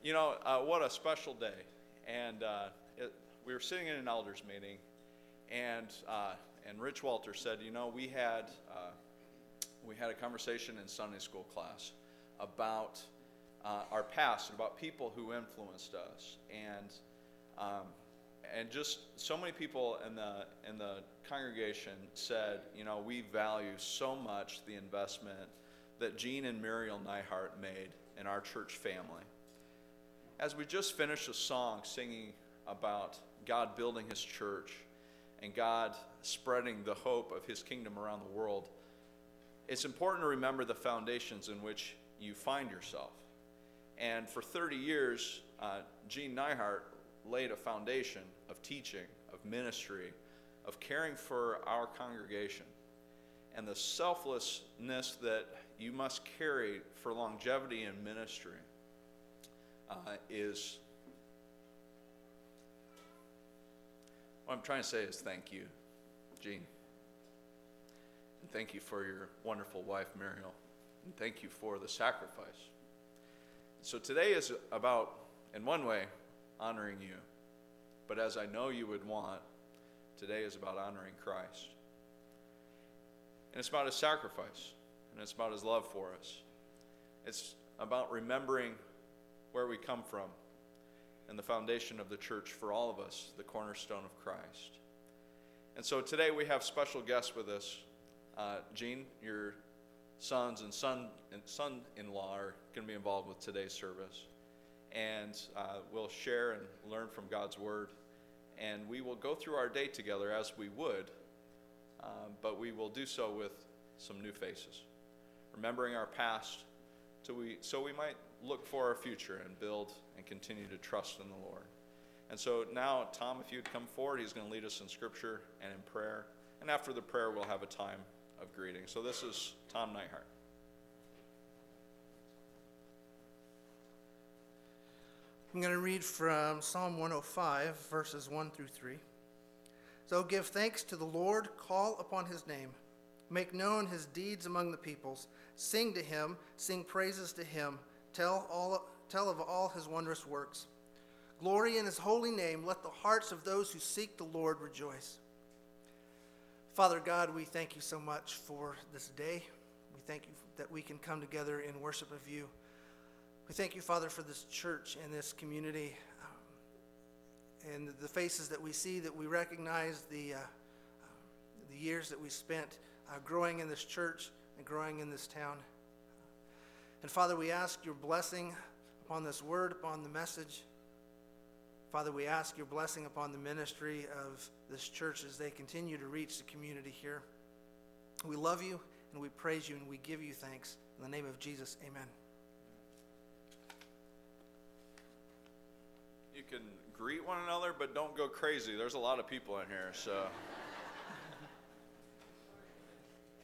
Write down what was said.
What a special day. And we were sitting in an elders meeting, and Rich Walter said, we had a conversation in Sunday school class about our past and about people who influenced us, and just so many people in the congregation said, we value so much the investment that Gene and Muriel Neihart made in our church family. As we just finished a song singing about God building his church and God spreading the hope of his kingdom around the world, it's important to remember the foundations in which you find yourself. And for 30 years, Gene Neihart laid a foundation of teaching, of ministry, of caring for our congregation. And the selflessness that you must carry for longevity in ministry is, what I'm trying to say is thank you, Gene. And thank you for your wonderful wife, Muriel. And thank you for the sacrifice. So today is about, in one way, honoring you. But as I know you would want, today is about honoring Christ. And it's about his sacrifice. And it's about his love for us. It's about remembering where we come from and the foundation of the church for all of us, the cornerstone of Christ. And so today we have special guests with us. Gene, your sons and son-in-law are going to be involved with today's service. And we'll share and learn from God's word. And we will go through our day together as we would, but we will do so with some new faces, remembering our past so we might look for our future and build and continue to trust in the Lord. And so now, Tom, if you'd come forward, he's going to lead us in scripture and in prayer. And after the prayer, we'll have a time of greeting. So this is Tom Neihart. I'm going to read from Psalm 105, verses 1 through 3. So give thanks to the Lord, call upon his name. Make known his deeds among the peoples. Sing to him, sing praises to him. Tell of all his wondrous works. Glory in his holy name. Let the hearts of those who seek the Lord rejoice. Father God, we thank you so much for this day. We thank you that we can come together in worship of you. We thank you, Father, for this church and this community and the faces that we see, that we recognize the years that we spent growing in this church and growing in this town. And Father, we ask your blessing upon this word, upon the message. Father, we ask your blessing upon the ministry of this church as they continue to reach the community here. We love you and we praise you and we give you thanks. In the name of Jesus, amen. You can greet one another, but don't go crazy. There's a lot of people in here, so...